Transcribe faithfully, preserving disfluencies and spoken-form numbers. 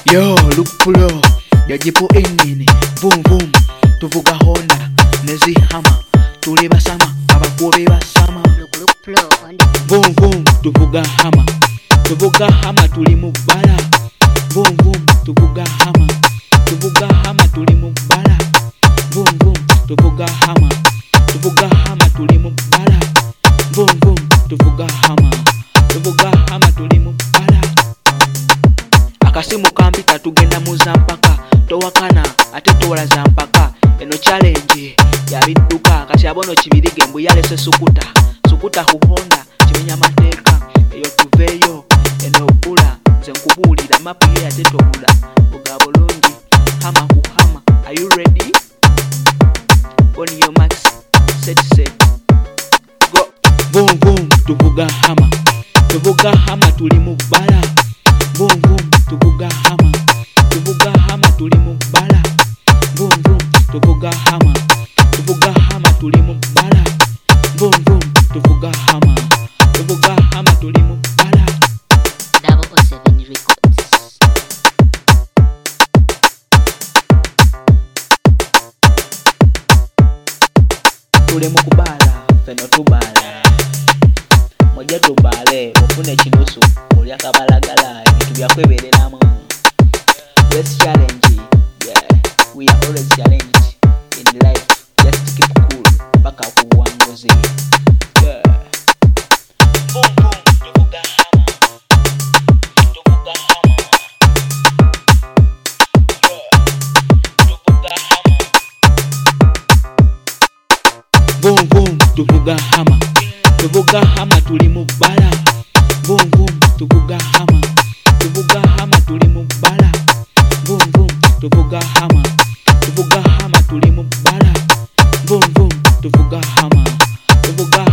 Yo, look pulo, yajipo engine, boom boom, tuvuga Honda, nezi hama, tuli basama, abakuobe basama. Look look pulo, on the Boom boom, tuvuga hama, tuvuga hama tuli mubala. Boom boom, tuvuga hama, tuvuga hama tuli mubala. Boom boom, tuvuga hama, tuvuga hama tuli mubala. Boom boom, tuvuga hama, tuvuga hama tuli mubala. Akasimu kampita tugenda muzampaka, towakana ate tola zampaka. Eno challenge ya bidduka kati abono kibirige mbu yalese sukuta sukuta ku Honda kimenya mateeka eyo tuveyo eno okula nze nkubulira mapu ye yatetobula buga bulungi hama ku hama. Are you ready? On your max, set set go. Boom boom, tuvuga hama, tuvuga hama tuli mubala. Boom boom, tuvuga hama, tuvuga hama tuli mubala. Boom boom, tuvuga hama, tuvuga hama tuli mubala. Boom boom, tuvuga hama, tuvuga hama tuli mubala. double oh seven records. Tuli mukubala, feno tubala. Moja tubale, ofune kinusu, mulya kabalagala, ebintu byakwebereramu. Let's challenge, yeah, we are always challenged in life. Just keep cool, paka kuwangozi. Yeah. Boom boom, tuvuga hama, tuvuga hama. Yeah, tuvuga hama. Boom boom, tuvuga hama, tuvuga hama tuli mubala. Boom boom, tuvuga hama, tuvuga hama tuli mubala. Boom boom, tuvuga hama, tuvuga hama tuli mubala. Boom boom, tuvuga hama, tuvuga